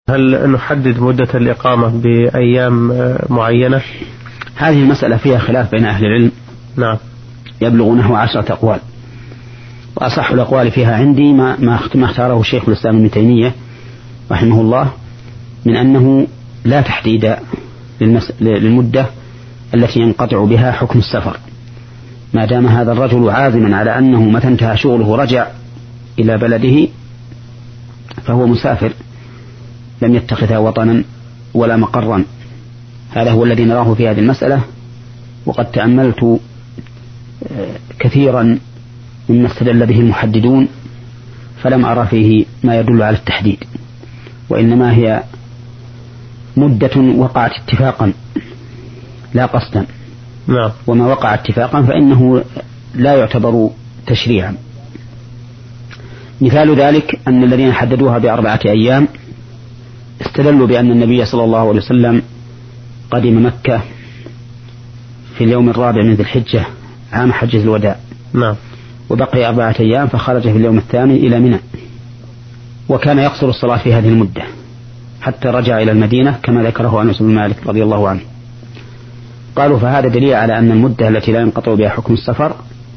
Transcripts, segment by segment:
هل نحدد مدة الإقامة بأيام معينة؟ هذه المسألة فيها خلاف بين أهل العلم. نعم. يبلغ نحو 10 أقوال، وأصح الأقوال فيها عندي ما اختاره الشيخ الإسلام ابن تيمية رحمه الله من أنه لا تحديد للمدة التي ينقطع بها حكم السفر، ما دام هذا الرجل عازما على أنه متى انتهى شغله رجع إلى بلده فهو مسافر لم يتخذها وطنا ولا مقرا. هذا هو الذي نراه في هذه المسألة، وقد تأملت كثيرا مما استدل به المحددون فلم أرى فيه ما يدل على التحديد، وإنما هي مدة وقعت اتفاقا لا قصدا. نعم. وما وقع اتفاقا فإنه لا يعتبر تشريعا. مثال ذلك أن الذين حددوها ب4 أيام استدلوا بأن النبي صلى الله عليه وسلم قدم مكة في اليوم 4 من ذي الحجة عام حجة الوداع. نعم. وبقي 4 أيام فخرج في اليوم الثاني إلى منى، وكان يقصر الصلاة في هذه المدة حتى رجع إلى المدينة كما ذكره أنس بن مالك رضي الله عنه. قالوا فهذا دليل على أن المدة التي لا ينقطع بها حكم السفر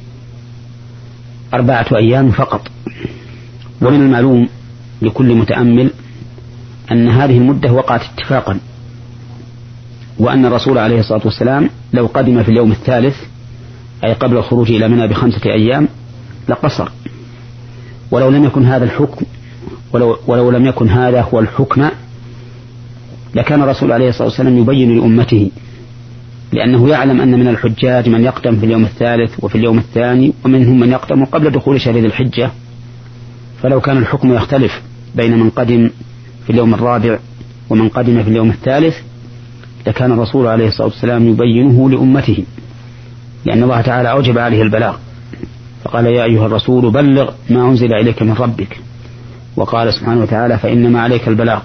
4 أيام فقط. ومن المعلوم لكل متأمل أن هذه المدة وقعت اتفاقا، وأن الرسول عليه الصلاة والسلام لو قدم في اليوم الثالث أي قبل الخروج إلى منى ب5 أيام لقصر. ولو لم يكن هذا الحكم ولو لم يكن هذا هو الحكم لكان الرسول عليه الصلاة والسلام يبين لأمته، لأنه يعلم أن من الحجاج من يقدم في اليوم الثالث وفي اليوم الثاني، ومنهم من يقدم قبل دخول شهر ذي الحجة. فلو كان الحكم يختلف بين من قدم في اليوم 4 ومن قدم في اليوم الثالث لكان الرسول عليه الصلاة والسلام يبينه لأمته، لأن الله تعالى أوجب عليه البلاغ فقال يا أيها الرسول بلغ ما أنزل إليك من ربك، وقال سبحانه وتعالى فإنما عليك البلاغ،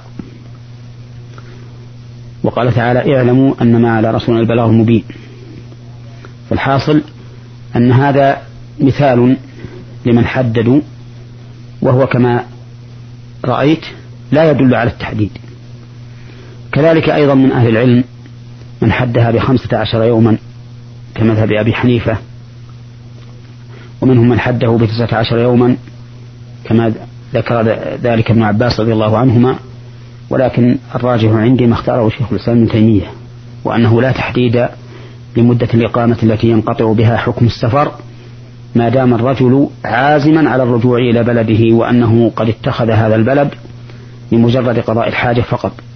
وقال تعالى اعلموا أنما على رسولنا البلاغ المبين. فالحاصل أن هذا مثال لمن حددوا، وهو كما رأيت لا يدل على التحديد. كذلك أيضا من أهل العلم من حدها ب15 يوما كمذهب أبي حنيفة، ومنهم من حده ب19 يوما كما ذكر ذلك ابن عباس رضي الله عنهما. ولكن الراجح عندي ما اختاره شيخ الإسلام ابن تيمية، وأنه لا تحديد لمدة الإقامة التي ينقطع بها حكم السفر ما دام الرجل عازما على الرجوع إلى بلده، وأنه قد اتخذ هذا البلد لمجرد قضاء الحاجة فقط.